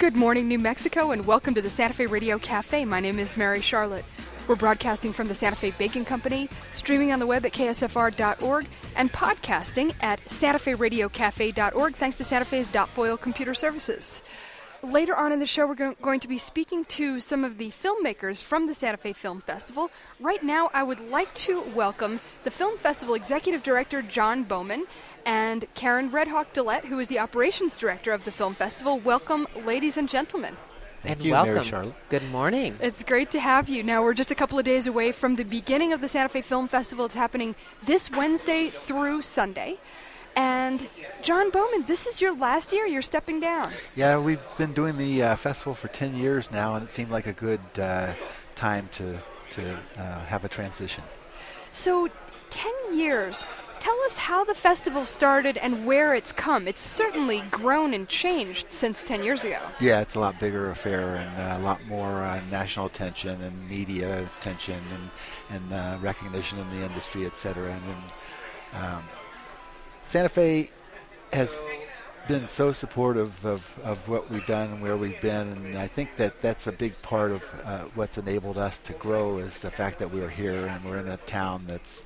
Good morning, New Mexico, and welcome to the Santa Fe Radio Cafe. My name is Mary Charlotte. We're broadcasting from the Santa Fe Baking Company, streaming on the web at ksfr.org, and podcasting at santaferadiocafe.org, thanks to Santa Fe's Foil Computer Services. Later on in the show, we're going to be speaking to some of the filmmakers from the Santa Fe Film Festival. Right now, I would like to welcome the Film Festival Executive Director, John Bowman, and Karen Redhawk Dillette, who is the Operations Director of the Film Festival. Welcome, ladies and gentlemen. Thank and you, welcome. Mary Charlotte. Good morning. It's great to have you. Now, we're just a couple of days away from the beginning of the Santa Fe Film Festival. It's happening this Wednesday through Sunday. And John Bowman, this is your last year. You're stepping down. Yeah, we've been doing the festival for 10 years now, and it seemed like a good time to have a transition. So, 10 years. Tell us how the festival started and where it's come. It's certainly grown and changed since 10 years ago. Yeah, it's a lot bigger affair and a lot more national attention and media attention and recognition in the industry, et cetera. And Santa Fe has been so supportive of what we've done and where we've been, and I think that that's a big part of what's enabled us to grow is the fact that we're here and we're in a town that's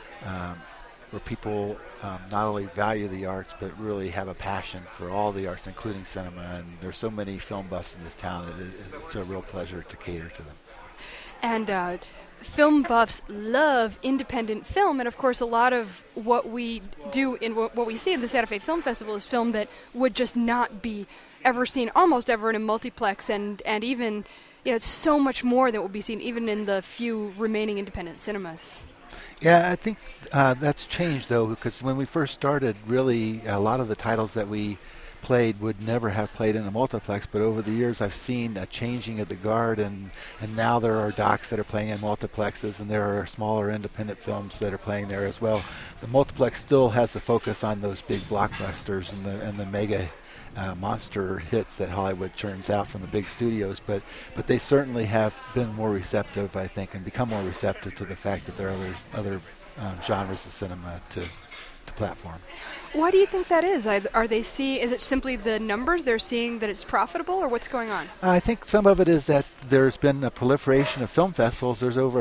where people not only value the arts but really have a passion for all the arts, including cinema, and there's so many film buffs in this town. It's a real pleasure to cater to them. And film buffs love independent film, and of course a lot of what we do in what we see in the Santa Fe Film Festival is film that would just not be ever seen almost ever in a multiplex, and even it's so much more than will be seen even in the few remaining independent cinemas. Yeah, I think that's changed, though, because when we first started, really a lot of the titles that we played would never have played in a multiplex, but over the years I've seen a changing of the guard, and now there are docs that are playing in multiplexes, and there are smaller independent films that are playing there as well. The multiplex still has the focus on those big blockbusters and the mega monster hits that Hollywood churns out from the big studios, but they certainly have been more receptive, I think, and become more receptive to the fact that there are other genres of cinema to platform. Why do you think that is? Is it simply the numbers? They're seeing that it's profitable, or what's going on? I think some of it is that there's been a proliferation of film festivals. There's over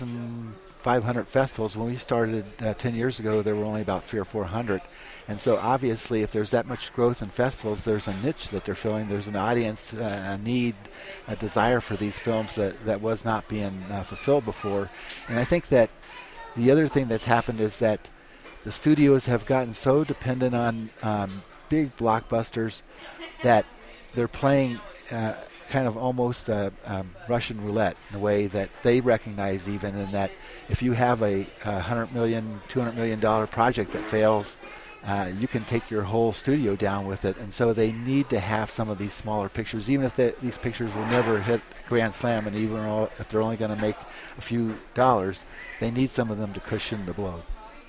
1,500 festivals. When we started 10 years ago, there were only about 300 or 400. And so obviously if there's that much growth in festivals, there's a niche that they're filling. There's an audience, a need, a desire for these films that was not being fulfilled before. And I think that the other thing that's happened is that the studios have gotten so dependent on big blockbusters that they're playing kind of almost Russian roulette in a way that they recognize, even in that if you have a $100 million, $200 million project that fails, you can take your whole studio down with it. And so they need to have some of these smaller pictures, even if these pictures will never hit Grand Slam, and even if they're only going to make a few dollars, they need some of them to cushion the blow.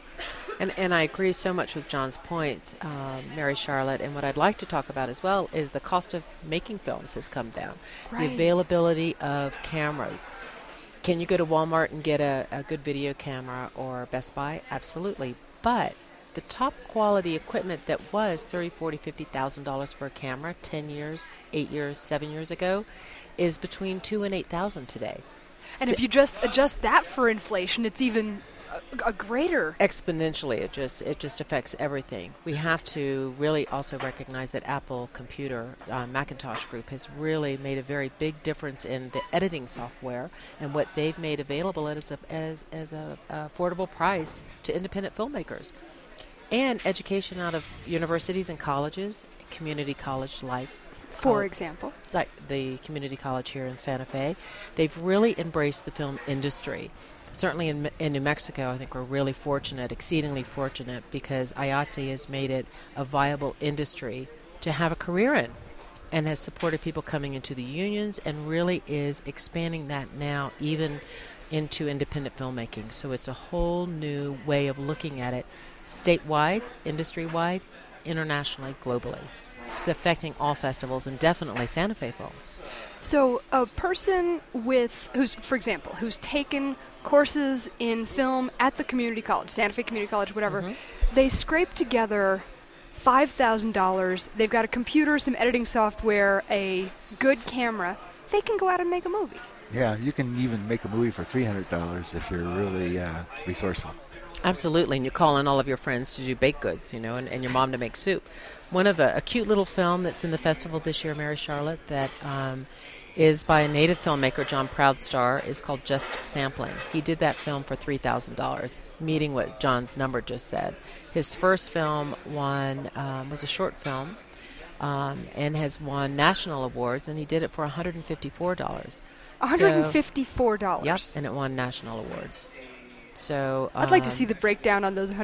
And I agree so much with John's points, Mary Charlotte, and what I'd like to talk about as well is the cost of making films has come down. Right. The availability of cameras. Can you go to Walmart and get a good video camera, or Best Buy? Absolutely. But the top quality equipment that was $30,000, $40,000, $50,000 for a camera 10 years, 8 years, 7 years ago is between $2,000 and $8,000 today. And if you just adjust that for inflation, it's even a greater. Exponentially, it just affects everything. We have to really also recognize that Apple Computer, Macintosh Group, has really made a very big difference in the editing software and what they've made available as a affordable price to independent filmmakers. And education out of universities and colleges, community college like, for example, like the community college here in Santa Fe, they've really embraced the film industry. Certainly in New Mexico, I think we're really fortunate, exceedingly fortunate, because IATSE has made it a viable industry to have a career in, and has supported people coming into the unions, and really is expanding that now even into independent filmmaking. So it's a whole new way of looking at it, statewide, industry-wide, internationally, globally. It's affecting all festivals, and definitely Santa Fe Film. So a person who's taken courses in film at the community college, Santa Fe Community College, whatever, they scrape together $5,000. They've got a computer, some editing software, a good camera. They can go out and make a movie. Yeah, you can even make a movie for $300 if you're really resourceful. Absolutely, and you call in all of your friends to do baked goods, and your mom to make soup. One of a cute little film that's in the festival this year, Mary Charlotte, that is by a native filmmaker, John Proudstar, is called Just Sampling. He did that film for $3,000, meeting what John's number just said. His first film was a short film and has won national awards, and he did it for $154. $154? Yep, and it won national awards. So I'd like to see the breakdown on those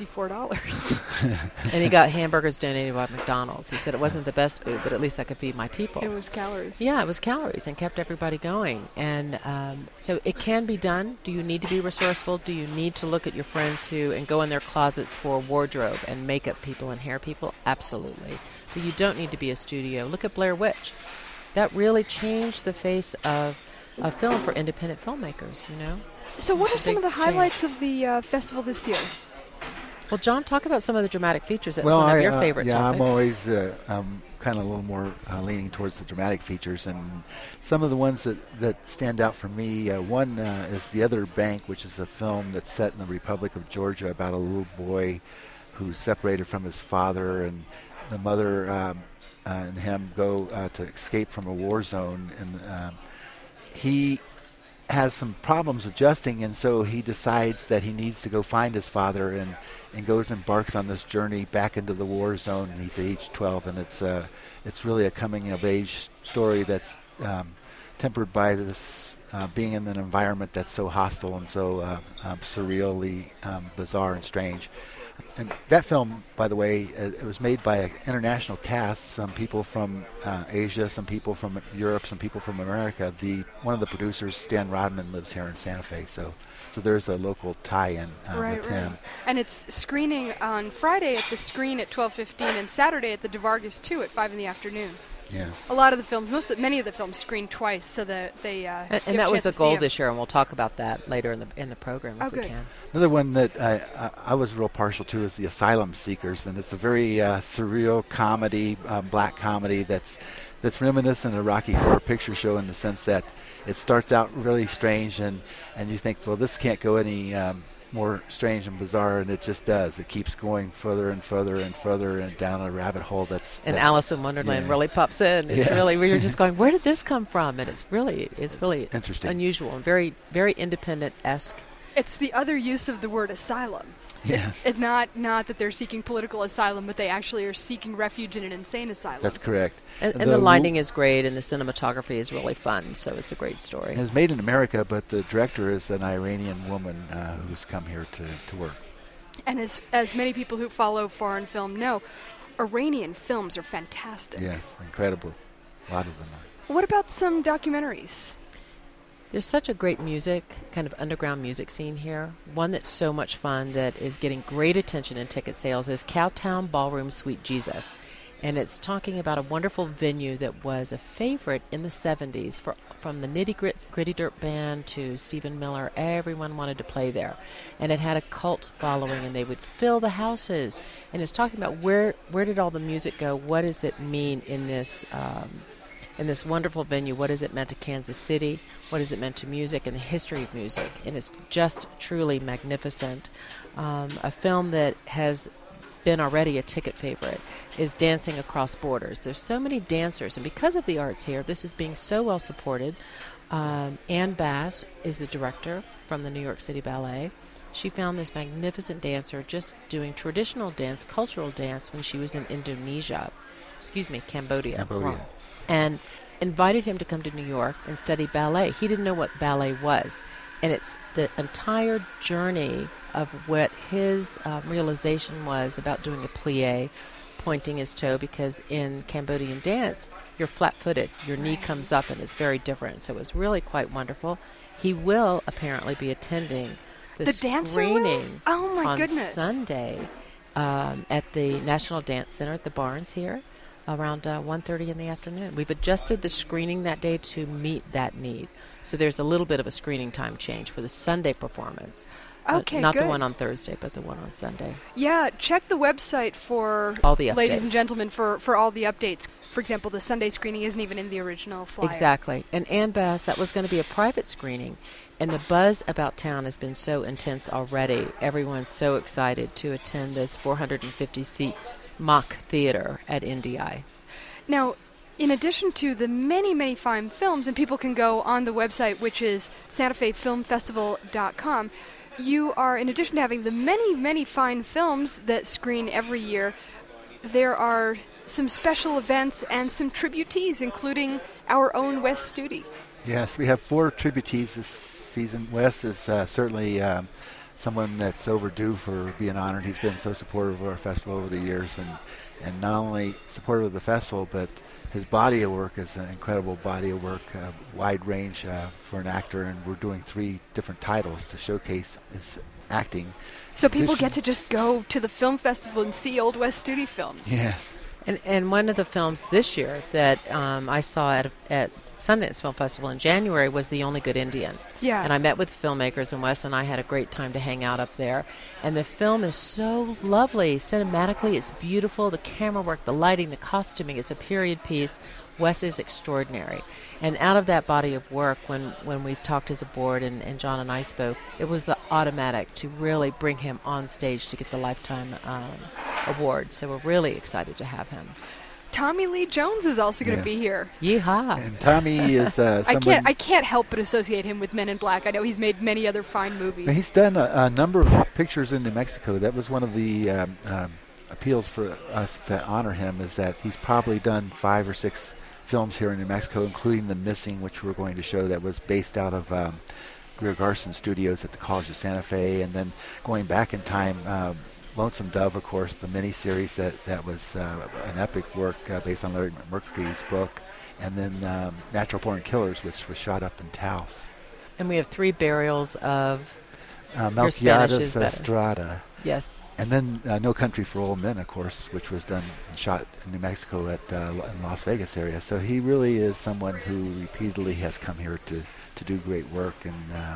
$154. And he got hamburgers donated by McDonald's. He said it wasn't the best food, but at least I could feed my people. It was calories. Yeah, it was calories and kept everybody going. And so it can be done. Do you need to be resourceful? Do you need to look at your friends and go in their closets for wardrobe and makeup people and hair people? Absolutely. But you don't need to be a studio. Look at Blair Witch. That really changed the face of film for independent filmmakers, So what are some of the highlights of the festival this year? Well, John, talk about some of the dramatic features. That's one of your favorite topics. I'm always kind of a little more leaning towards the dramatic features. And some of the ones that stand out for me, one is The Other Bank, which is a film that's set in the Republic of Georgia about a little boy who's separated from his father, and the mother and him go to escape from a war zone. And he has some problems adjusting, and so he decides that he needs to go find his father, and embarks on this journey back into the war zone. And he's age 12, and it's really a coming of age story that's tempered by this being in an environment that's so hostile and so surreally bizarre and strange. And that film, by the way, it was made by an international cast, some people from Asia, some people from Europe, some people from America. One of the producers, Stan Rodman, lives here in Santa Fe, so there's a local tie-in with him. And it's screening on Friday at the Screen at 12:15 and Saturday at the DeVargas 2 at 5 in the afternoon. Yeah. A lot of the films, many of the films screen twice, so that they and that was a goal this year, and we'll talk about that later in the program if we can. Another one that I was real partial to is The Asylum Seekers, and it's a very surreal comedy, black comedy that's reminiscent of Rocky Horror Picture Show in the sense that it starts out really strange, and you think, well, this can't go any more strange and bizarre, and it just does. It keeps going further and further and further and down a rabbit hole that's Alice in Wonderland really pops in. It's really where you're just going, where did this come from? And it's really interesting, unusual, and very, very independent-esque. It's the other use of the word asylum. Yes. It's not that they're seeking political asylum, but they actually are seeking refuge in an insane asylum. That's correct. And the lighting is great, and the cinematography is really fun, so it's a great story. It was made in America, but the director is an Iranian woman who's come here to work. And as many people who follow foreign film know, Iranian films are fantastic. Yes, incredible. A lot of them are. What about some documentaries? There's such a great kind of underground music scene here. One that's so much fun that is getting great attention in ticket sales is Cowtown Ballroom Sweet Jesus. And it's talking about a wonderful venue that was a favorite in the 70s from the Nitty Gritty Dirt Band to Stephen Miller. Everyone wanted to play there. And it had a cult following, and they would fill the houses. And it's talking about where did all the music go? What does it mean in this wonderful venue? What has it meant to Kansas City? What has it meant to music and the history of music? And it's just truly magnificent. A film that has been already a ticket favorite is Dancing Across Borders. There's so many dancers, and because of the arts here, this is being so well supported. Ann Bass is the director from the New York City Ballet. She found this magnificent dancer just doing traditional dance, cultural dance, when she was in Cambodia. And invited him to come to New York and study ballet. He didn't know what ballet was. And it's the entire journey of what his realization was about doing a plie, pointing his toe, because in Cambodian dance, you're flat-footed. Your knee comes up, and it's very different. So it was really quite wonderful. He will apparently be attending the screening on Sunday at the National Dance Center at the Barnes here around 1:30 in the afternoon. We've adjusted the screening that day to meet that need. So there's a little bit of a screening time change for the Sunday performance. Okay, not good. the one on Thursday, but the one on Sunday. Yeah, check the website for all the updates. Ladies and gentlemen, for all the updates. For example, the Sunday screening isn't even in the original flyer. Exactly. And Ann Bass, that was going to be a private screening, and the buzz about town has been so intense already. Everyone's so excited to attend this 450-seat mock theater at NDI. Now, in addition to the many, many fine films, and people can go on the website, which is SantaFeFilmFestival.com, you are, in addition to having the many, many fine films that screen every year, there are some special events and some tributees, including our own Wes Studi. Yes, we have 4 tributees this season. Wes is certainly someone that's overdue for being honored. He's been so supportive of our festival over the years, and not only supportive of the festival, but his body of work is an incredible body of work, wide range for an actor, and we're doing 3 different titles to showcase his acting. So people get to just go to the film festival and see old Wes Studi films. Yes. And one of the films this year that I saw at Sundance Film Festival in January was The Only Good Indian. Yeah. And I met with filmmakers, and Wes and I had a great time to hang out up there. And the film is so lovely. Cinematically, it's beautiful. The camera work, the lighting, the costuming. It's a period piece. Wes is extraordinary. And out of that body of work, when we talked as a board and John and I spoke, it was the automatic to really bring him on stage to get the Lifetime award. So we're really excited to have him. Tommy Lee Jones is also going to be here. Yeehaw. And Tommy is I can't help but associate him with Men in Black. I know he's made many other fine movies. He's done a number of pictures in New Mexico. That was one of the appeals for us to honor him, is that he's probably done 5 or 6 films here in New Mexico, including The Missing, which we're going to show, that was based out of Greer Garson Studios at the College of Santa Fe. And then going back in time, Lonesome Dove, of course, the miniseries that was an epic work based on Larry McMurtry's book, and then Natural Born Killers, which was shot up in Taos. And we have 3 burials of Melquiades Estrada. Yes. And then No Country for Old Men, of course, which was done and shot in New Mexico in Las Vegas area. So he really is someone who repeatedly has come here to do great work, and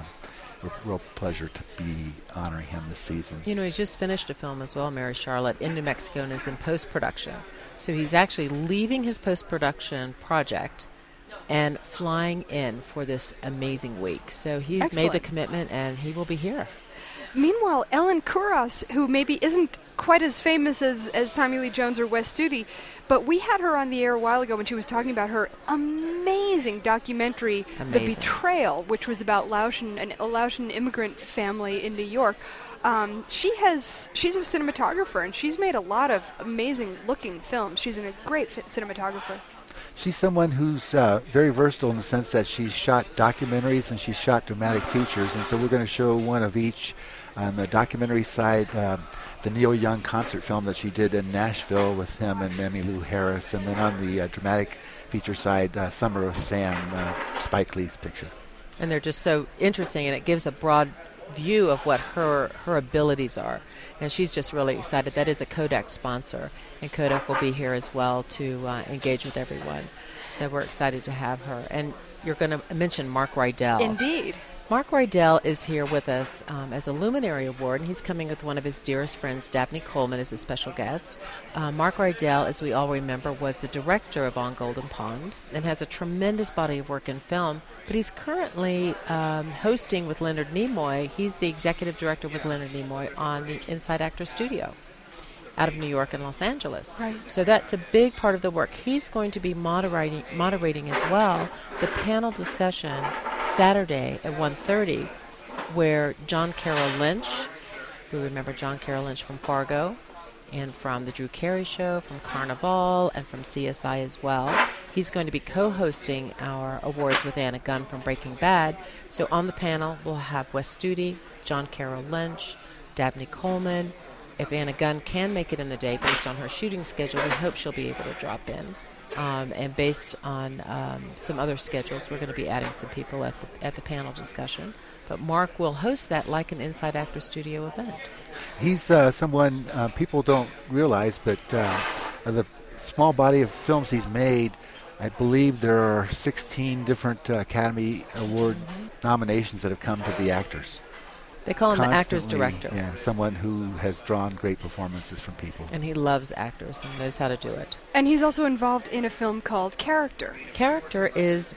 real pleasure to be honoring him this season. You know, he's just finished a film as well, Mary Charlotte, in New Mexico, and is in post-production. So he's actually leaving his post-production project and flying in for this amazing week. So he's made the commitment, and he will be here. Meanwhile, Ellen Kuras, who maybe isn't quite as famous as Tommy Lee Jones or Wes Studi, but we had her on the air a while ago when she was talking about her amazing documentary, The Betrayal, which was about a Laotian immigrant family in New York. She's a cinematographer, and she's made a lot of amazing-looking films. She's a great cinematographer. She's someone who's very versatile in the sense that she's shot documentaries and she's shot dramatic features, and so we're going to show one of each. On the documentary side, the Neil Young concert film that she did in Nashville with him and Emmylou Harris, and then on the dramatic feature side, Summer of Sam, Spike Lee's picture. And they're just so interesting, and it gives a broad view of what her abilities are. And she's just really excited. That is a Kodak sponsor, and Kodak will be here as well to engage with everyone. So we're excited to have her. And you're going to mention Mark Rydell. Indeed. Mark Rydell is here with us as a Luminary Award, and he's coming with one of his dearest friends, Dabney Coleman, as a special guest. Mark Rydell, as we all remember, was the director of On Golden Pond and has a tremendous body of work in film, but he's currently hosting with Leonard Nimoy. He's the executive director with Leonard Nimoy on the Inside Actor Studio out of New York and Los Angeles. Right. So that's a big part of the work. He's going to be moderating as well the panel discussion Saturday at 1:30, where John Carroll Lynch, we remember John Carroll Lynch from Fargo and from The Drew Carey Show, from Carnival, and from CSI as well. He's going to be co-hosting our awards with Anna Gunn from Breaking Bad. So on the panel, we'll have Wes Studi, John Carroll Lynch, Dabney Coleman. If Anna Gunn can make it in the day based on her shooting schedule, we hope she'll be able to drop in. And based on some other schedules, we're going to be adding some people at the panel discussion. But Mark will host that like an Inside Actor Studio event. He's someone people don't realize, but the small body of films he's made, I believe there are 16 different Academy Award nominations that have come to the actors. They call him the actor's constantly, director. Yeah, someone who has drawn great performances from people. And he loves actors and knows how to do it. And he's also involved in a film called Character. Character it's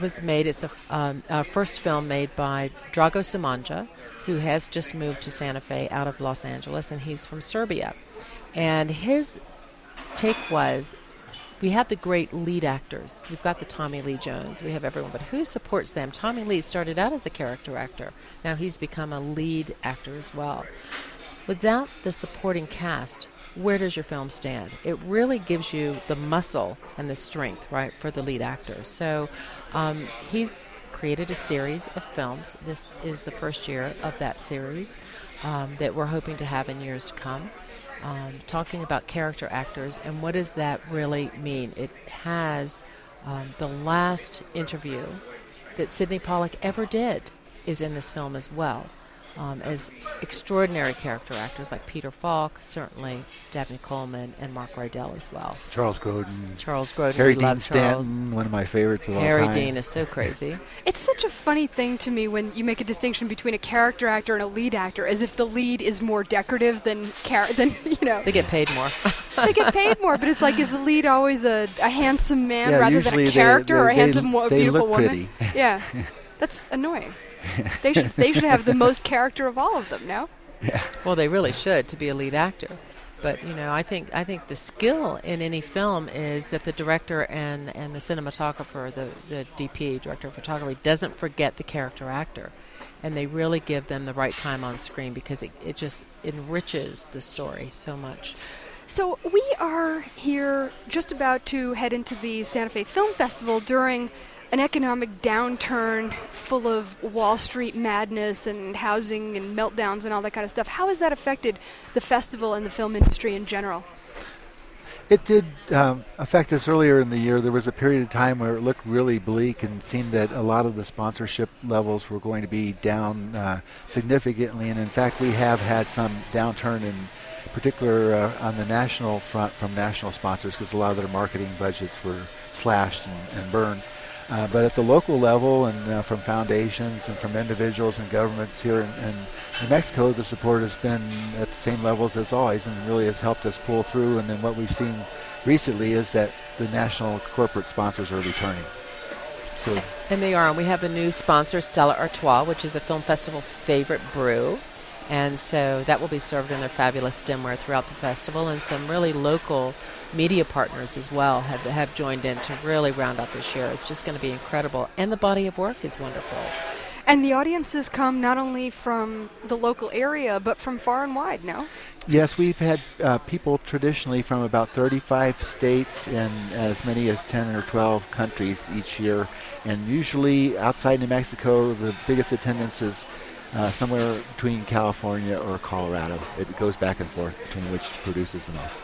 a first film made by Drago Samanja, who has just moved to Santa Fe out of Los Angeles, and he's from Serbia. And his take was, we have the great lead actors. We've got the Tommy Lee Jones. We have everyone. But who supports them? Tommy Lee started out as a character actor. Now he's become a lead actor as well. Without the supporting cast, where does your film stand? It really gives you the muscle and the strength, right, for the lead actor. So he's created a series of films. This is the first year of that series that we're hoping to have in years to come. Talking about character actors and what does that really mean. It has the last interview that Sidney Pollack ever did is in this film as well, as extraordinary character actors like Peter Falk, certainly Dabney Coleman, and Mark Rydell as well. Charles Grodin. Harry Harry we Dean love Charles. Stanton, one of my favorites of all Harry time. Dean is so crazy. It's such a funny thing to me when you make a distinction between a character actor and a lead actor, as if the lead is more decorative than They get paid more. They get paid more, but it's like, is the lead always a handsome man Yeah, rather than a usually character or a they handsome, beautiful look woman? pretty. Yeah, that's annoying. They should have the most character of all of them, no? Yeah. Well, they really should to be a lead actor. But I think the skill in any film is that the director and the cinematographer, the DP, director of photography, doesn't forget the character actor, and they really give them the right time on screen because it just enriches the story so much. So we are here just about to head into the Santa Fe Film Festival during an economic downturn full of Wall Street madness and housing and meltdowns and all that kind of stuff. How has that affected the festival and the film industry in general? It did affect us earlier in the year. There was a period of time where it looked really bleak and seemed that a lot of the sponsorship levels were going to be down significantly. And in fact, we have had some downturn in particular on the national front from national sponsors because a lot of their marketing budgets were slashed and burned. But at the local level and from foundations and from individuals and governments here in New Mexico, the support has been at the same levels as always and really has helped us pull through. And then what we've seen recently is that the national corporate sponsors are returning. And they are. And we have a new sponsor, Stella Artois, which is a film festival favorite brew. And so that will be served in their fabulous stemware throughout the festival. And some really local media partners as well have joined in to really round out this year. It's just going to be incredible. And the body of work is wonderful. And the audiences come not only from the local area, but from far and wide, no? Yes, we've had people traditionally from about 35 states and as many as 10 or 12 countries each year. And usually outside New Mexico, the biggest attendance is somewhere between California or Colorado. It goes back and forth between which produces the most.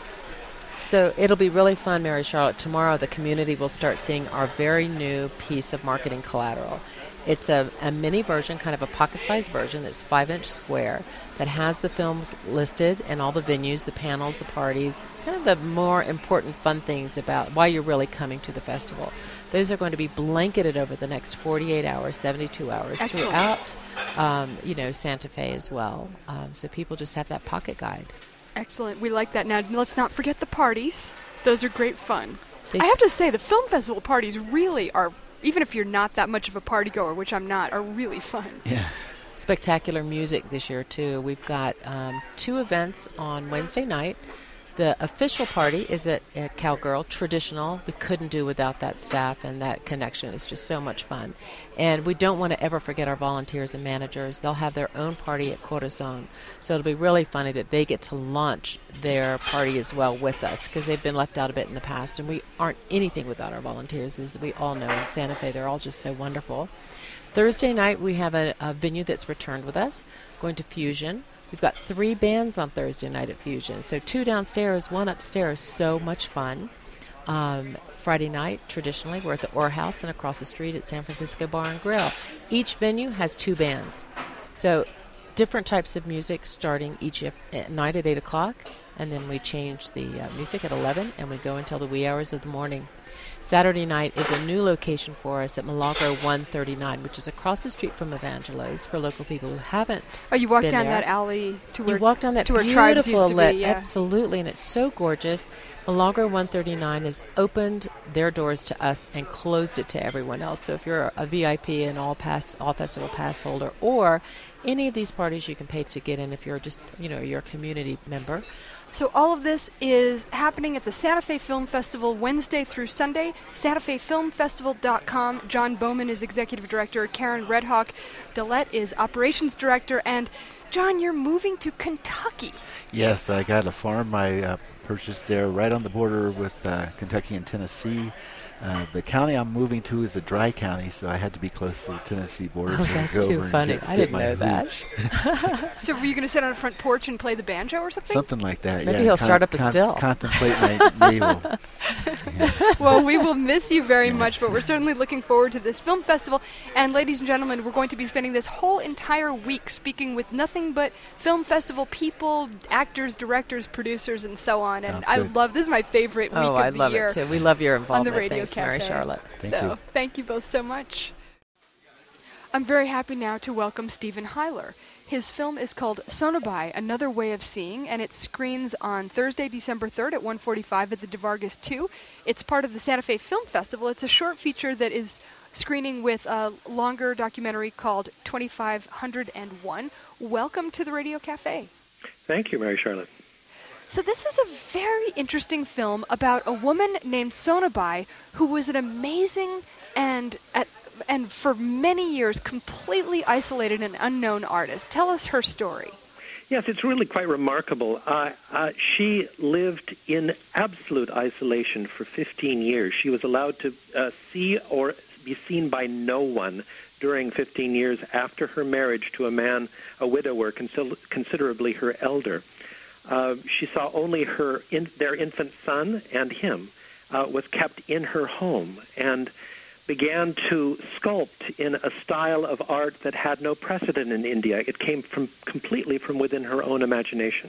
So it'll be really fun, Mary Charlotte. Tomorrow the community will start seeing our very new piece of marketing collateral. It's a mini version, kind of a pocket-sized version that's 5-inch square that has the films listed and all the venues, the panels, the parties, kind of the more important fun things about why you're really coming to the festival. Those are going to be blanketed over the next 48 hours, 72 hours Excellent. throughout, Santa Fe as well. So people just have that pocket guide. Excellent. We like that. Now, let's not forget the parties. Those are great fun. I have to say, the film festival parties really are, even if you're not that much of a party goer, which I'm not, are really fun. Yeah. Spectacular music this year, too. We've got 2 events on Wednesday night. The official party is at Cowgirl, traditional. We couldn't do without that staff and that connection. It's just so much fun. And we don't want to ever forget our volunteers and managers. They'll have their own party at Corazon. So it'll be really funny that they get to launch their party as well with us because they've been left out a bit in the past. And we aren't anything without our volunteers, as we all know in Santa Fe. They're all just so wonderful. Thursday night, we have a venue that's returned with us, going to Fusion. We've got 3 bands on Thursday night at Fusion. So 2 downstairs, 1 upstairs. So much fun. Friday night, traditionally, we're at the Orr House and across the street at San Francisco Bar and Grill. Each venue has 2 bands. So different types of music starting each night at 8 o'clock. and then we change the music at 11, and we go until the wee hours of the morning. Saturday night is a new location for us at Milagro 139, which is across the street from Evangelos for local people who haven't. Oh, you walk been down there. that alley to where You walk down that to where Tribes beautiful used to lit, be. Yeah. absolutely, and it's so gorgeous. Milagro 139 has opened their doors to us and closed it to everyone else. So if you're a VIP and all festival pass holder, or any of these parties you can pay to get in if you're just, you're a community member. So all of this is happening at the Santa Fe Film Festival Wednesday through Sunday. SantaFeFilmFestival.com. John Bowman is Executive Director. Karen Redhawk Dillette is Operations Director. And John, you're moving to Kentucky. Yes, I got a farm I purchased there right on the border with Kentucky and Tennessee. The county I'm moving to is a dry county, so I had to be close to the Tennessee border. Oh, to that's go too over and funny. get I didn't my know that. hooch. So were you going to sit on a front porch and play the banjo or something? Something like that, Maybe yeah. he'll start up a still. Contemplate my navel. Well, we will miss you very much, but we're certainly looking forward to this film festival. And ladies and gentlemen, we're going to be spending this whole entire week speaking with nothing but film festival people, actors, directors, producers, and so on. And Sounds I good. love this is my favorite week Oh, of I the love year it too. We love your on the involvement. Radio Thanks, Cafe. Mary Charlotte. Thank you both so much. I'm very happy now to welcome Stephen Hyler. His film is called Sonobai, Another Way of Seeing, and it screens on Thursday, December 3rd at 1:45 at the DeVargas 2. It's part of the Santa Fe Film Festival. It's a short feature that is screening with a longer documentary called 2501. Welcome to the Radio Cafe. Thank you, Mary Charlotte. So this is a very interesting film about a woman named Sonobai who was an amazing and for many years completely isolated and unknown artist. Tell us her story. Yes, it's really quite remarkable. She lived in absolute isolation for 15 years. She was allowed to see or be seen by no one during 15 years after her marriage to a man, a widower, considerably her elder. She saw only their infant son, and him was kept in her home, and began to sculpt in a style of art that had no precedent in India. It came completely from within her own imagination.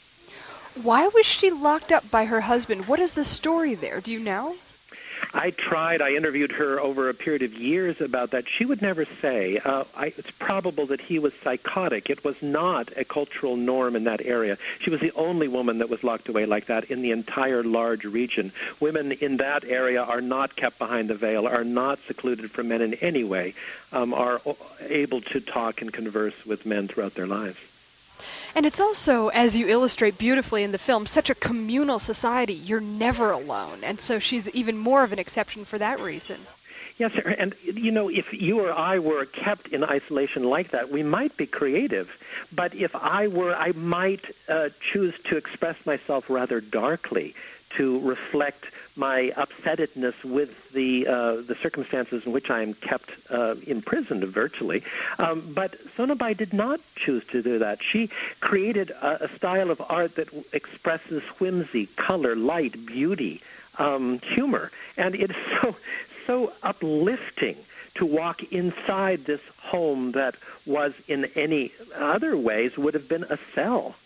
Why was she locked up by her husband? What is the story there? Do you know? I interviewed her over a period of years about that. She would never say. It's probable that he was psychotic. It was not a cultural norm in that area. She was the only woman that was locked away like that in the entire large region. Women in that area are not kept behind the veil, are not secluded from men in any way, are able to talk and converse with men throughout their lives. And it's also, as you illustrate beautifully in the film, such a communal society. You're never alone. And so she's even more of an exception for that reason. Yes, and, if you or I were kept in isolation like that, we might be creative. But if I might choose to express myself rather darkly, to reflect my upsettedness with the circumstances in which I am kept imprisoned virtually. But Sonobai did not choose to do that. She created a style of art that expresses whimsy, color, light, beauty, humor. And it's so uplifting to walk inside this home that was in any other ways would have been a cell.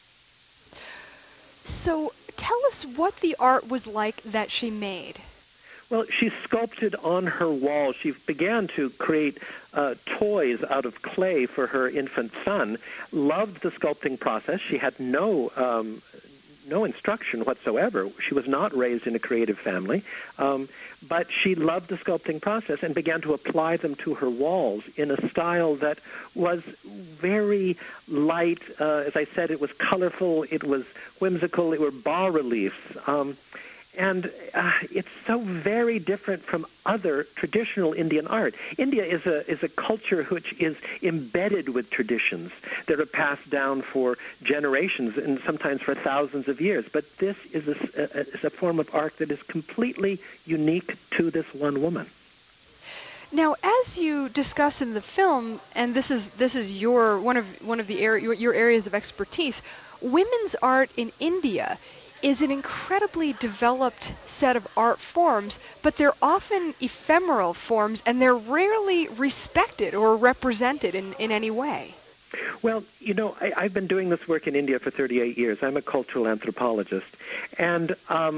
So tell us what the art was like that she made. Well, she sculpted on her wall. She began to create toys out of clay for her infant son, loved the sculpting process. She had no instruction whatsoever. She was not raised in a creative family, but she loved the sculpting process and began to apply them to her walls in a style that was very light. As I said, it was colorful, it was whimsical, it were bas-reliefs. And it's so very different from other traditional Indian art. India is a culture which is embedded with traditions that are passed down for generations and sometimes for thousands of years. But this is a form of art that is completely unique to this one woman. Now, as you discuss in the film, and this is your one of your areas of expertise, women's art in India is an incredibly developed set of art forms, but they're often ephemeral forms, and they're rarely respected or represented in any way. Well, I've been doing this work in India for 38 years. I'm a cultural anthropologist. And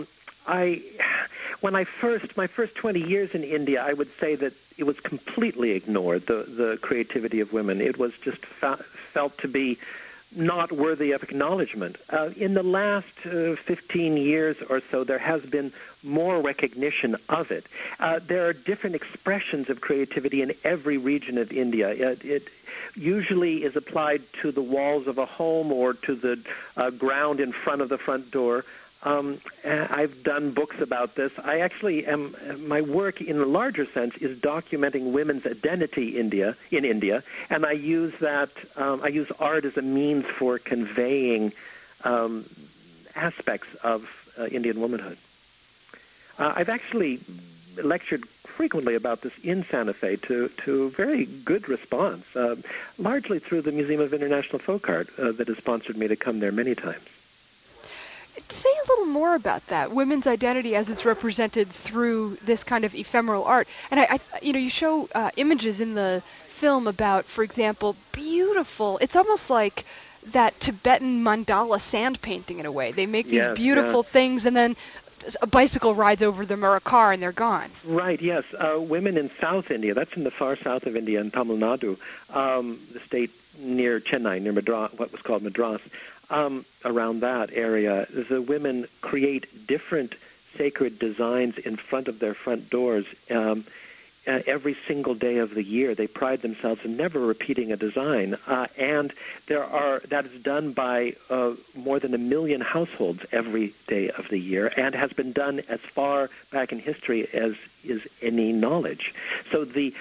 my first 20 years in India, I would say that it was completely ignored, the creativity of women. It was just felt to be not worthy of acknowledgement. In the last 15 years or so, there has been more recognition of it. There are different expressions of creativity in every region of India. It usually is applied to the walls of a home or to the ground in front of the front door. I've done books about this. My work in a larger sense is documenting women's identity in India, and I use art as a means for conveying aspects of Indian womanhood. I've actually lectured frequently about this in Santa Fe to very good response, largely through the Museum of International Folk Art that has sponsored me to come there many times. Say a little more about that, women's identity as it's represented through this kind of ephemeral art. And you show images in the film about, for example, beautiful. It's almost like that Tibetan mandala sand painting in a way. They make these beautiful things, and then a bicycle rides over them or a car, and they're gone. Right. Yes. Women in South India. That's in the far south of India, in Tamil Nadu, the state near Chennai, near Madras, what was called Madras. Around that area, the women create different sacred designs in front of their front doors every single day of the year. They pride themselves in never repeating a design, and that is done by more than 1 million households every day of the year, and has been done as far back in history as is any knowledge. So the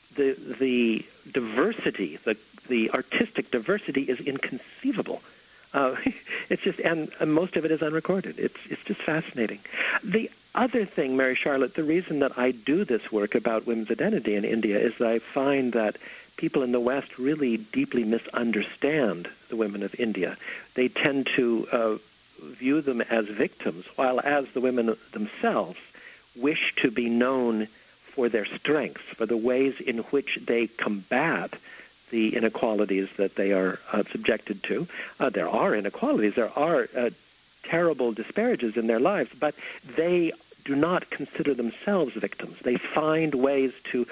diversity, the artistic diversity, is inconceivable. It's just, and most of it is unrecorded. It's just fascinating. The other thing, Mary Charlotte, the reason that I do this work about women's identity in India is that I find that people in the West really deeply misunderstand the women of India. They tend to view them as victims, while as the women themselves wish to be known for their strengths, for the ways in which they combat the inequalities that they are subjected to. There are inequalities. There are terrible disparages in their lives, but they do not consider themselves victims. They find ways to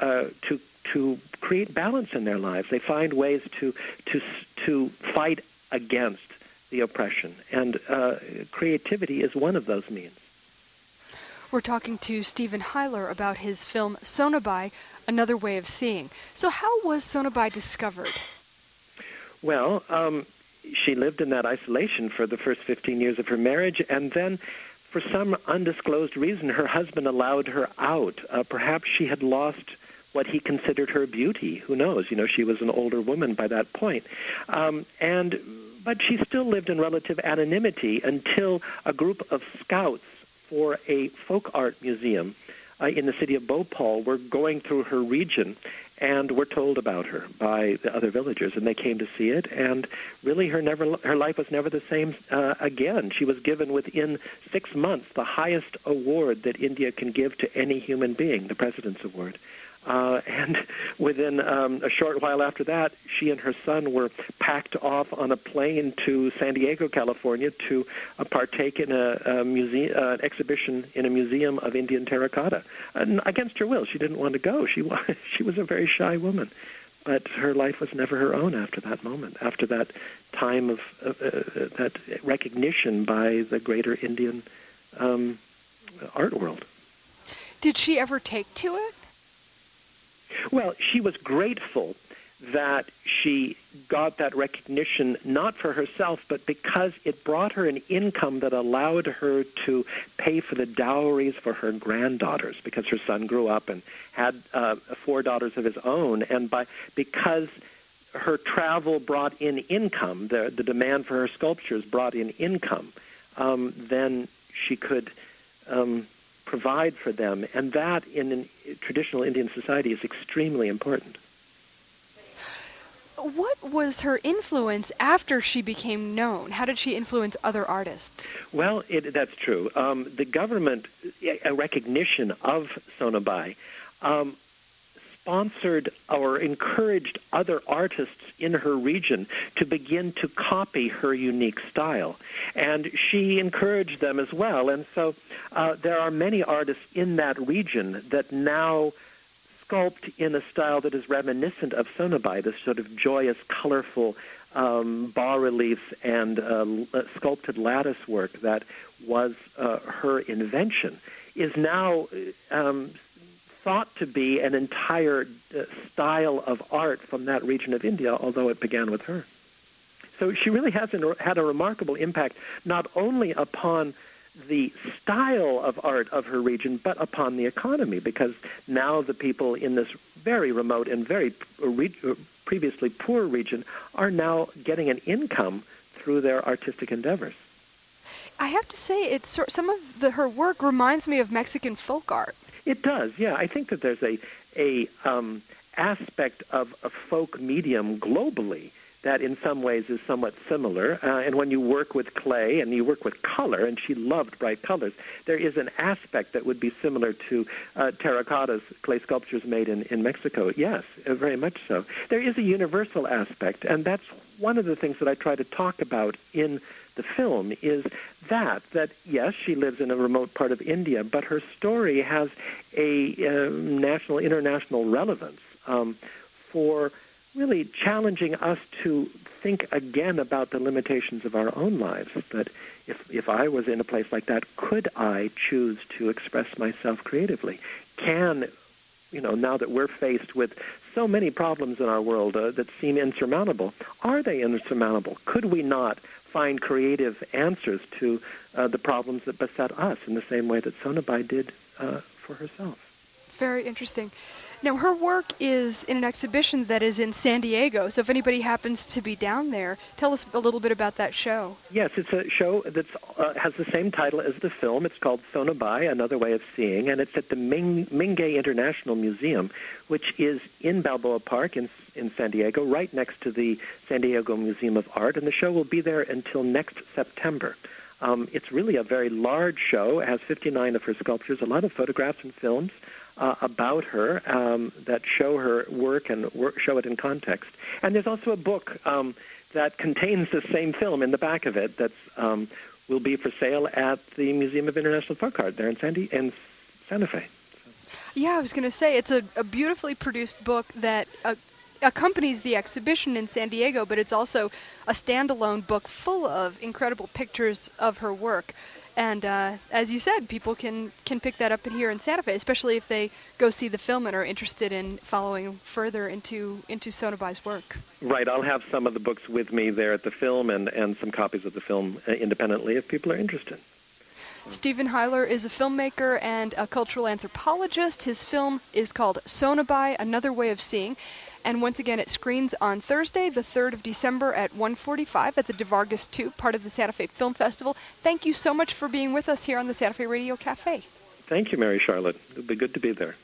create balance in their lives. They find ways to fight against the oppression, and creativity is one of those means. We're talking to Stephen Hiler about his film Sonabai, Another Way of Seeing. So how was Sonabai discovered? Well, she lived in that isolation for the first 15 years of her marriage, and then for some undisclosed reason, her husband allowed her out. Perhaps she had lost what he considered her beauty. Who knows? She was an older woman by that point. But she still lived in relative anonymity until a group of scouts for a folk art museum in the city of Bhopal were going through her region and were told about her by the other villagers, and they came to see it, and really her life was never the same again. She was given within 6 months the highest award that India can give to any human being, the President's Award. And within a short while after that, she and her son were packed off on a plane to San Diego, California, to partake in an exhibition in a museum of Indian terracotta. And against her will, she didn't want to go. She was a very shy woman, but her life was never her own after that moment, after that time of that recognition by the greater Indian art world. Did she ever take to it? Well, she was grateful that she got that recognition, not for herself, but because it brought her an income that allowed her to pay for the dowries for her granddaughters, because her son grew up and had 4 daughters of his own, and because her travel brought in income, the demand for her sculptures brought in income, then she could provide for them, and that in traditional Indian society is extremely important. What was her influence after she became known? How did she influence other artists? Well, that's true. The government recognition of Sonabai sponsored or encouraged other artists in her region to begin to copy her unique style. And she encouraged them as well. And so there are many artists in that region that now sculpt in a style that is reminiscent of Sonabai, this sort of joyous, colorful bas-reliefs and sculpted lattice work that was her invention, is now thought to be an entire style of art from that region of India, although it began with her. So she really has had a remarkable impact, not only upon the style of art of her region, but upon the economy, because now the people in this very remote and very previously poor region are now getting an income through their artistic endeavors. I have to say, some of her work reminds me of Mexican folk art. It does, yeah. I think that there's a aspect of a folk medium globally that in some ways is somewhat similar. And when you work with clay and you work with color, and she loved bright colors, there is an aspect that would be similar to terracottas, clay sculptures made in Mexico. Yes, very much so. There is a universal aspect, and that's one of the things that I try to talk about in the film, is that yes, she lives in a remote part of India, but her story has a international relevance for really challenging us to think again about the limitations of our own lives. That if I was in a place like that, could I choose to express myself creatively? Now that we're faced with so many problems in our world that seem insurmountable, are they insurmountable? Could we not find creative answers to the problems that beset us in the same way that Sonabai did for herself? Very interesting. Now, her work is in an exhibition that is in San Diego, so if anybody happens to be down there, tell us a little bit about that show. Yes, it's a show that has the same title as the film. It's called Sonabai, Another Way of Seeing, and it's at the Mingei International Museum, which is in Balboa Park in San Diego, right next to the San Diego Museum of Art, and the show will be there until next September. It's really a very large show. It has 59 of her sculptures, a lot of photographs and films about her that show her work and show it in context. And there's also a book that contains the same film in the back of it that will be for sale at the Museum of International Folk Art there in Santa Fe. Yeah, I was going to say, it's a beautifully produced book that accompanies the exhibition in San Diego, but it's also a standalone book full of incredible pictures of her work. And as you said, people can pick that up here in Santa Fe, especially if they go see the film and are interested in following further into Sonabai's work. Right. I'll have some of the books with me there at the film and some copies of the film independently if people are interested. Stephen Hiler is a filmmaker and a cultural anthropologist. His film is called Sonabai, Another Way of Seeing. And once again, it screens on Thursday, the 3rd of December at 1:45 at the DeVargas 2, part of the Santa Fe Film Festival. Thank you so much for being with us here on the Santa Fe Radio Cafe. Thank you, Mary Charlotte. It'll be good to be there.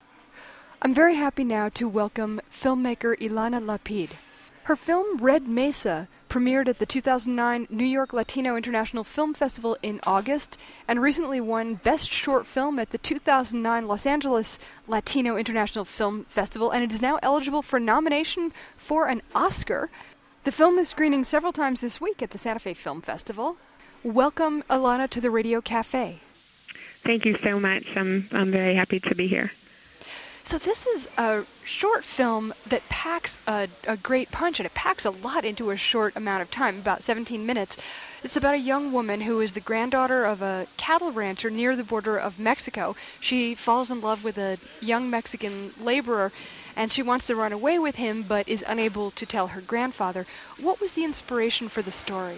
I'm very happy now to welcome filmmaker Ilana Lapid. Her film Red Mesa premiered at the 2009 New York Latino International Film Festival in August and recently won Best Short Film at the 2009 Los Angeles Latino International Film Festival, and it is now eligible for nomination for an Oscar. The film is screening several times this week at the Santa Fe Film Festival. Welcome, Ilana, to the Radio Cafe. Thank you so much. I'm very happy to be here. So this is a short film that packs a great punch, and it packs a lot into a short amount of time, about 17 minutes. It's about a young woman who is the granddaughter of a cattle rancher near the border of Mexico. She falls in love with a young Mexican laborer, and she wants to run away with him, but is unable to tell her grandfather. What was the inspiration for the story?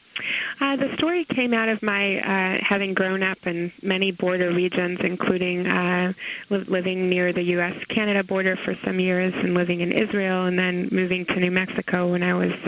The story came out of my having grown up in many border regions, including living near the U.S.-Canada border for some years and living in Israel, and then moving to New Mexico when I was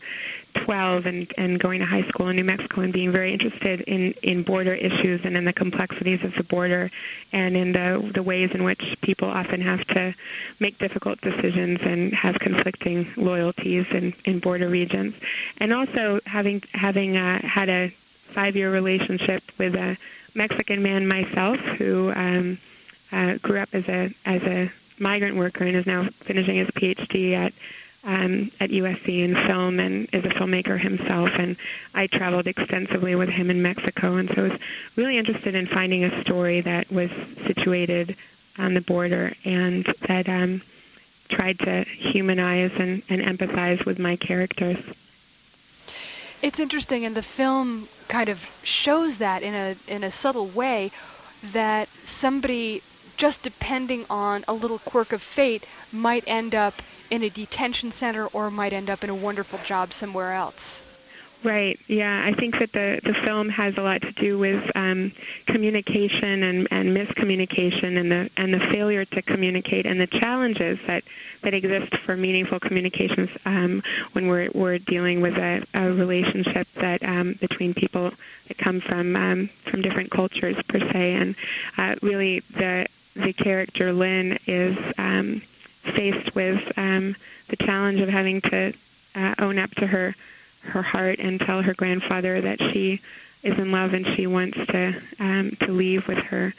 12 and going to high school in New Mexico and being very interested in border issues and in the complexities of the border and in the ways in which people often have to make difficult decisions and have conflicting loyalties in border regions. And also having had a 5-year relationship with a Mexican man myself who grew up as a migrant worker and is now finishing his PhD at USC in film and is a filmmaker himself. And I traveled extensively with him in Mexico, and so I was really interested in finding a story that was situated on the border and that tried to humanize and empathize with my characters. It's interesting, and the film kind of shows that in a subtle way, that somebody just depending on a little quirk of fate might end up in a detention center or might end up in a wonderful job somewhere else. Right. Yeah, I think that the film has a lot to do with communication and miscommunication and the failure to communicate and the challenges that exist for meaningful communications when we're dealing with a relationship that between people that come from different cultures per se. And really, the character Lynn is faced with the challenge of having to own up to her heart and tell her grandfather that she is in love and she wants to leave with her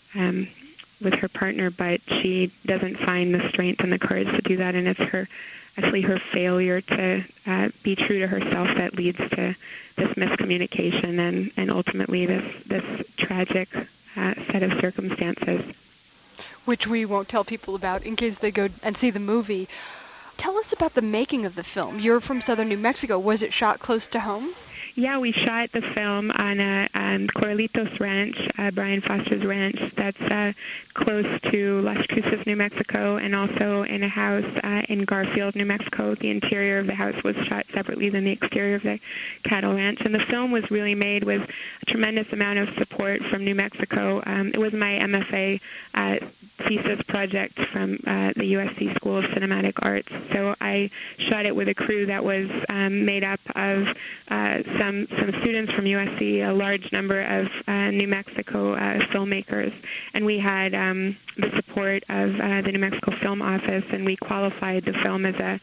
partner, but she doesn't find the strength and the courage to do that, and it's her failure to be true to herself that leads to this miscommunication and ultimately this tragic set of circumstances. Which we won't tell people about in case they go and see the movie. Tell us about the making of the film. You're from southern New Mexico. Was it shot close to home? Yeah, we shot the film on Corralitos Ranch, Brian Foster's ranch. That's close to Las Cruces, New Mexico, and also in a house in Garfield, New Mexico. The interior of the house was shot separately than the exterior of the cattle ranch. And the film was really made with a tremendous amount of support from New Mexico. It was my MFA thesis project from the USC School of Cinematic Arts. So I shot it with a crew that was made up of some students from USC, a large number of New Mexico filmmakers, and we had the support of the New Mexico Film Office, and we qualified the film as a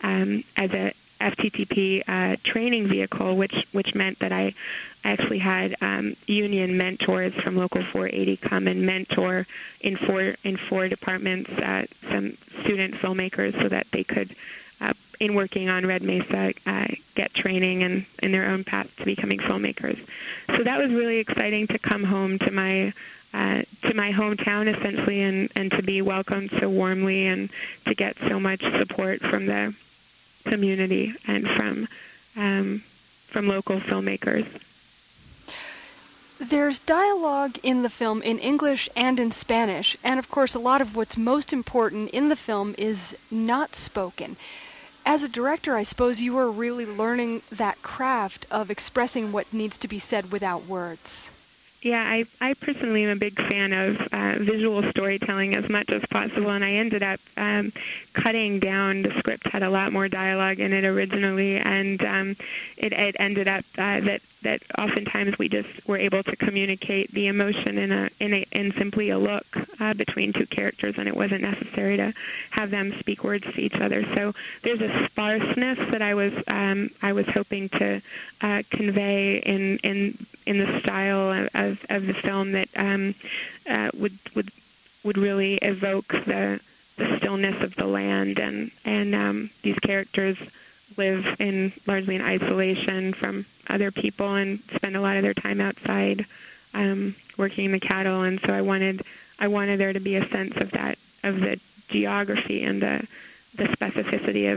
FTTP training vehicle, which meant that I actually had union mentors from Local 480 come and mentor in four departments some student filmmakers so that they could, in working on Red Mesa, get training and in their own path to becoming filmmakers. So that was really exciting to come home to my hometown essentially and to be welcomed so warmly and to get so much support from the community and from local filmmakers. There's dialogue in the film in English and in Spanish, and of course a lot of what's most important in the film is not spoken. As a director, I suppose you were really learning that craft of expressing what needs to be said without words. Yeah, I personally am a big fan of visual storytelling as much as possible, and I ended up cutting down. The script had a lot more dialogue in it originally, and it ended up that oftentimes we just were able to communicate the emotion in simply a look between two characters, and it wasn't necessary to have them speak words to each other. So there's a sparseness that I was hoping to convey in the style of the film that would really evoke the stillness of the land, and these characters live largely in isolation from other people and spend a lot of their time outside working the cattle, and so I wanted there to be a sense of the geography and the specificity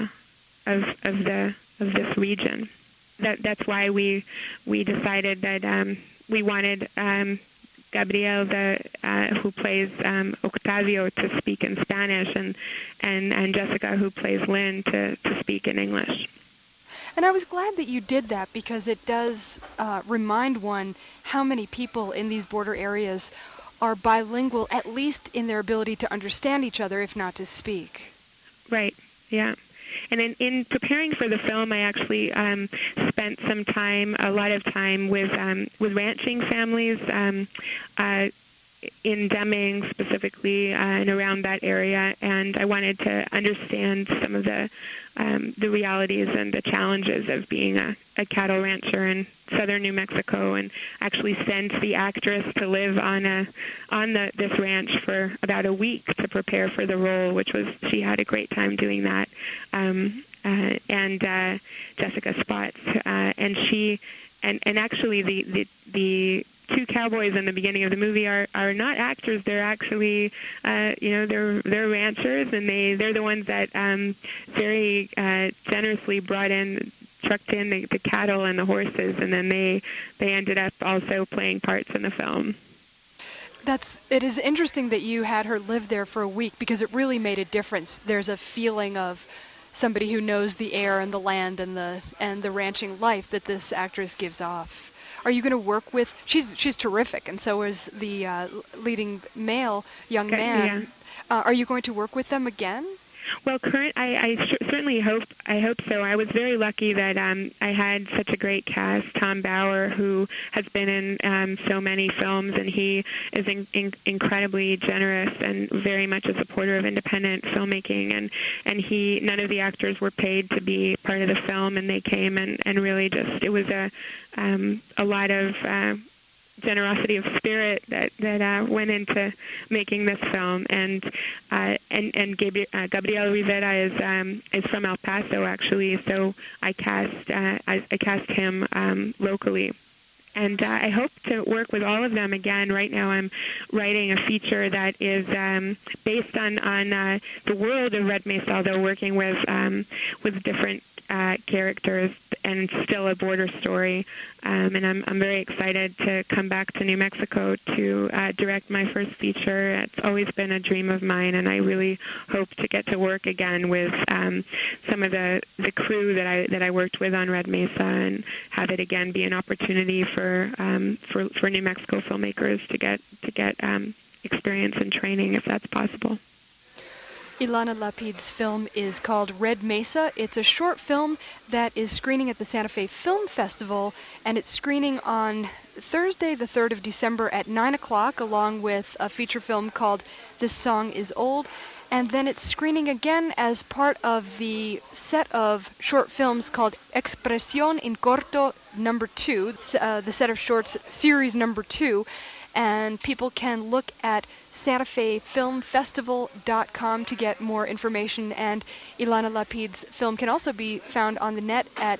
of this region. That's why we decided that we wanted Gabriel, who plays Octavio, to speak in Spanish, and Jessica, who plays Lynn, to speak in English. And I was glad that you did that because it does remind one how many people in these border areas are bilingual, at least in their ability to understand each other, if not to speak. Right, yeah. And in preparing for the film, I actually spent a lot of time with ranching families in Deming specifically and around that area, and I wanted to understand some of the realities and the challenges of being a cattle rancher in southern New Mexico, and actually sent the actress to live on this ranch for about a week to prepare for the role, she had a great time doing that. And Jessica Spotts, and she, and actually the two cowboys in the beginning of the movie are not actors. They're actually, they're ranchers, and they're the ones that very generously trucked in the cattle and the horses, and then they ended up also playing parts in the film. It is interesting that you had her live there for a week, because it really made a difference. There's a feeling of somebody who knows the air and the land and the ranching life that this actress gives off. Are you going to work with? She's terrific, and so is the leading male young man. Yeah. Are you going to work with them again? Well, I certainly hope so. I was very lucky that I had such a great cast. Tom Bauer, who has been in so many films, and he is incredibly generous and very much a supporter of independent filmmaking. And none of the actors were paid to be part of the film, and they came and really just, it was a lot of generosity of spirit that went into making this film, and Gabriel Rivera is from El Paso, actually, so I cast him locally. And I hope to work with all of them again. Right now I'm writing a feature that is based on the world of Red Mesa, although working with different characters, and it's still a border story. And I'm very excited to come back to New Mexico to direct my first feature. It's always been a dream of mine, and I really hope to get to work again with some of the crew that I worked with on Red Mesa, and have it again be an opportunity for New Mexico filmmakers to get experience and training, if that's possible. Ilana Lapid's film is called Red Mesa. It's a short film that is screening at the Santa Fe Film Festival, and it's screening on Thursday, the 3rd of December at 9 o'clock, along with a feature film called This Song Is Old. And then it's screening again as part of the set of short films called Expresión en Corto number 2, the set of shorts series number 2. And people can look at SantaFeFilmFestival.com to get more information. And Ilana Lapid's film can also be found on the net at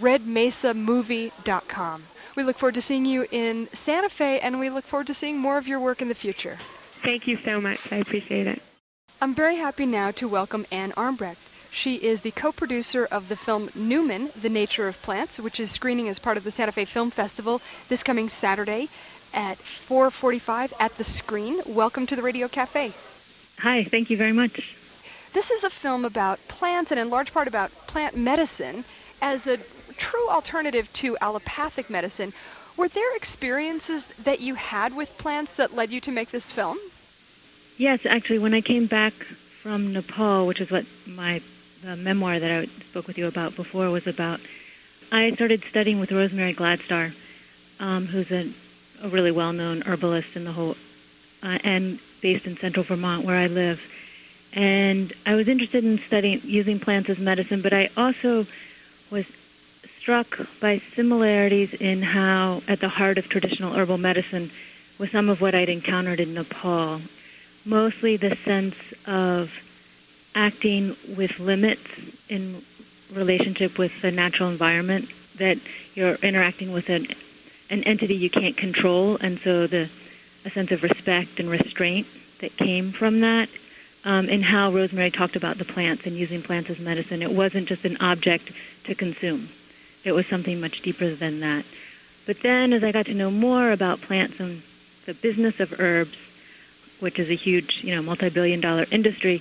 RedMesaMovie.com. We look forward to seeing you in Santa Fe, and we look forward to seeing more of your work in the future. Thank you so much. I appreciate it. I'm very happy now to welcome Anne Armbrecht. She is the co-producer of the film Newman, The Nature of Plants, which is screening as part of the Santa Fe Film Festival this coming Saturday at 4:45 at the Screen. Welcome to the Radio Cafe. Hi, thank you very much. This is a film about plants, and in large part about plant medicine as a true alternative to allopathic medicine. Were there experiences that you had with plants that led you to make this film? Yes, actually, when I came back from Nepal, which is what the memoir that I spoke with you about before was about, I started studying with Rosemary Gladstar, who's a really well-known herbalist in the whole, and based in central Vermont, where I live. And I was interested in using plants as medicine, but I also was struck by similarities in how, at the heart of traditional herbal medicine, was some of what I'd encountered in Nepal. Mostly the sense of acting with limits in relationship with the natural environment, that you're interacting with an entity you can't control, and so a sense of respect and restraint that came from that, and how Rosemary talked about the plants and using plants as medicine. It wasn't just an object to consume. It was something much deeper than that. But then as I got to know more about plants and the business of herbs, which is a huge, multi-billion-dollar industry,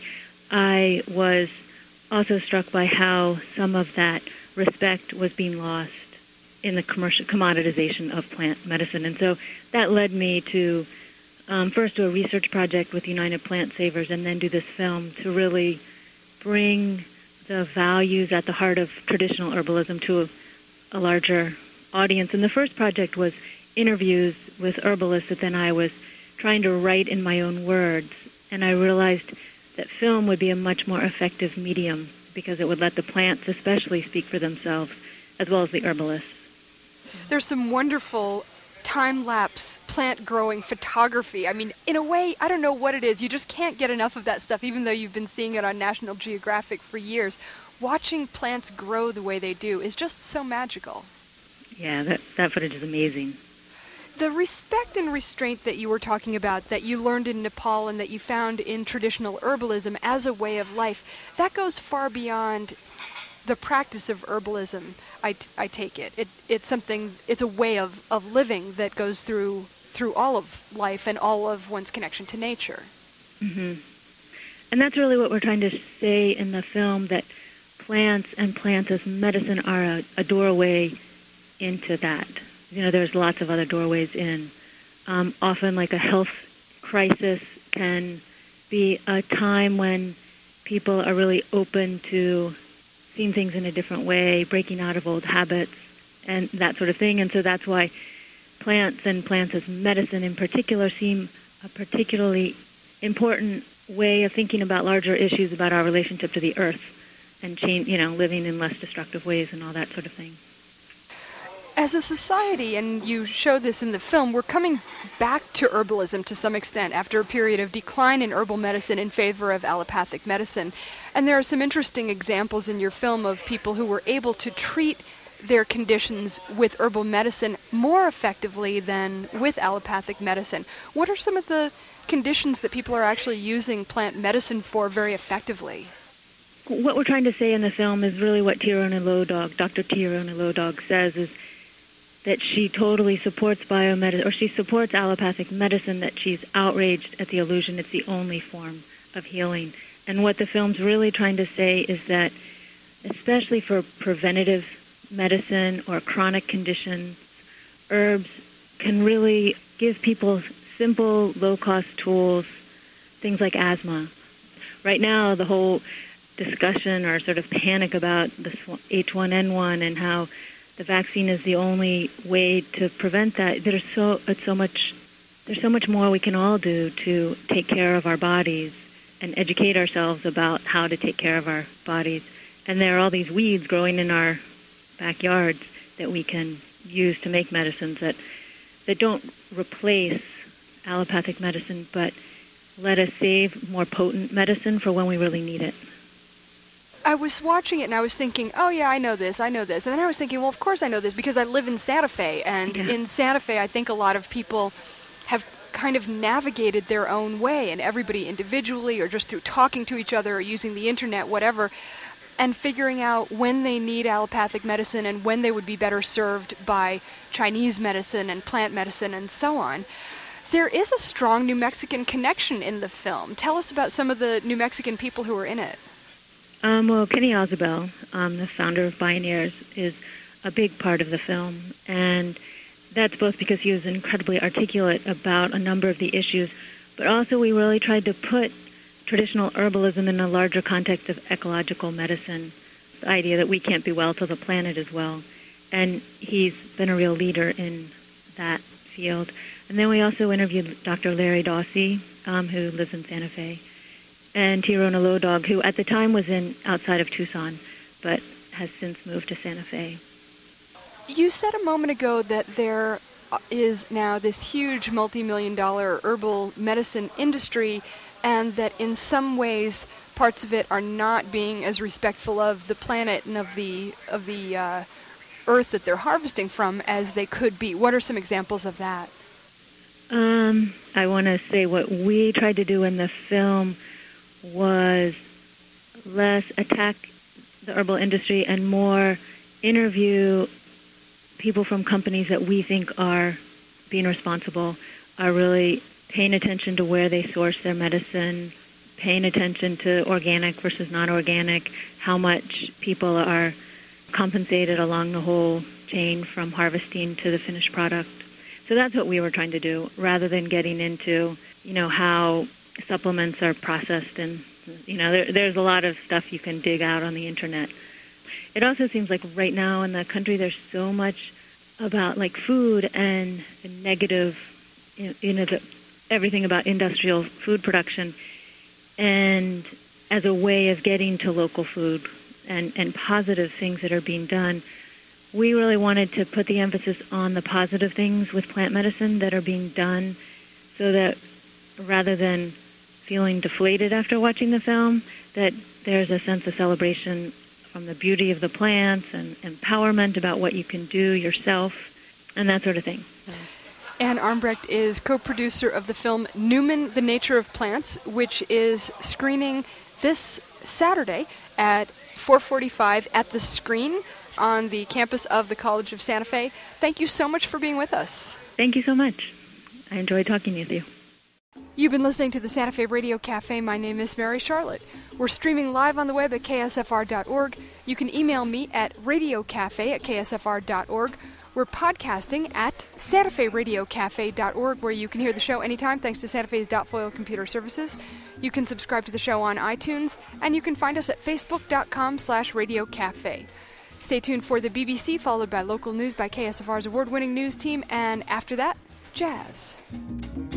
I was also struck by how some of that respect was being lost in the commercial commoditization of plant medicine. And so that led me to first do a research project with United Plant Savers, and then do this film to really bring the values at the heart of traditional herbalism to a larger audience. And the first project was interviews with herbalists that then I was trying to write in my own words, and I realized that film would be a much more effective medium because it would let the plants especially speak for themselves, as well as the herbalists. There's some wonderful time-lapse plant-growing photography. I mean, in a way, I don't know what it is. You just can't get enough of that stuff, even though you've been seeing it on National Geographic for years. Watching plants grow the way they do is just so magical. Yeah, that footage is amazing. The respect and restraint that you were talking about, that you learned in Nepal and that you found in traditional herbalism as a way of life, that goes far beyond the practice of herbalism, I take it. It's a way of living that goes through all of life and all of one's connection to nature. Mm-hmm. And that's really what we're trying to say in the film, that plants and plants as medicine are a doorway into that. You know, there's lots of other doorways in. Often, like a health crisis can be a time when people are really open to seeing things in a different way, breaking out of old habits, and that sort of thing. And so that's why plants and plants as medicine in particular seem a particularly important way of thinking about larger issues about our relationship to the earth and change, living in less destructive ways and all that sort of thing. As a society, and you show this in the film, we're coming back to herbalism to some extent after a period of decline in herbal medicine in favor of allopathic medicine. And there are some interesting examples in your film of people who were able to treat their conditions with herbal medicine more effectively than with allopathic medicine. What are some of the conditions that people are actually using plant medicine for very effectively? What we're trying to say in the film is really what Dr. Tirona Lodog says, is that she totally supports biomedicine, or she supports allopathic medicine, that she's outraged at the illusion it's the only form of healing. And what the film's really trying to say is that, especially for preventative medicine or chronic conditions, herbs can really give people simple, low-cost tools, things like asthma. Right now, the whole discussion or sort of panic about this H1N1 and how the vaccine is the only way to prevent that. There's so much more we can all do to take care of our bodies and educate ourselves about how to take care of our bodies. And there are all these weeds growing in our backyards that we can use to make medicines that don't replace allopathic medicine, but let us save more potent medicine for when we really need it. I was watching it and I was thinking, oh yeah, I know this. And then I was thinking, well, of course I know this because I live in Santa Fe. And in Santa Fe, I think a lot of people have kind of navigated their own way, and everybody individually or just through talking to each other or using the internet, whatever, and figuring out when they need allopathic medicine and when they would be better served by Chinese medicine and plant medicine and so on. There is a strong New Mexican connection in the film. Tell us about some of the New Mexican people who are in it. Well, Kenny Ausubel, the founder of Bioneers, is a big part of the film, and that's both because he was incredibly articulate about a number of the issues, but also we really tried to put traditional herbalism in a larger context of ecological medicine, the idea that we can't be well till the planet is well, and he's been a real leader in that field. And then we also interviewed Dr. Larry Dawsey, who lives in Santa Fe, and Tirona Lodog, who at the time was outside of Tucson, but has since moved to Santa Fe. You said a moment ago that there is now this huge multi-million-dollar herbal medicine industry, and that in some ways parts of it are not being as respectful of the planet and of the earth that they're harvesting from as they could be. What are some examples of that? I want to say what we tried to do in the film was less attack the herbal industry and more interview people from companies that we think are being responsible, are really paying attention to where they source their medicine, paying attention to organic versus non-organic, how much people are compensated along the whole chain from harvesting to the finished product. So that's what we were trying to do, rather than getting into, how supplements are processed, and there's a lot of stuff you can dig out on the internet. It also seems like right now in the country there's so much about like food and the negative, the everything about industrial food production, and as a way of getting to local food and positive things that are being done, we really wanted to put the emphasis on the positive things with plant medicine that are being done, so that rather than feeling deflated after watching the film, that there's a sense of celebration from the beauty of the plants and empowerment about what you can do yourself and that sort of thing. Anne Armbrecht is co-producer of the film Newman, The Nature of Plants, which is screening this Saturday at 4:45 at the Screen on the campus of the College of Santa Fe. Thank you so much for being with us. Thank you so much. I enjoyed talking with you. You've been listening to the Santa Fe Radio Cafe. My name is Mary Charlotte. We're streaming live on the web at ksfr.org. You can email me at radiocafe@ksfr.org. We're podcasting at santaferadiocafe.org, where you can hear the show anytime thanks to Santa Fe's .foil computer services. You can subscribe to the show on iTunes, and you can find us at facebook.com/radiocafe. Stay tuned for the BBC, followed by local news by KSFR's award-winning news team, and after that, jazz.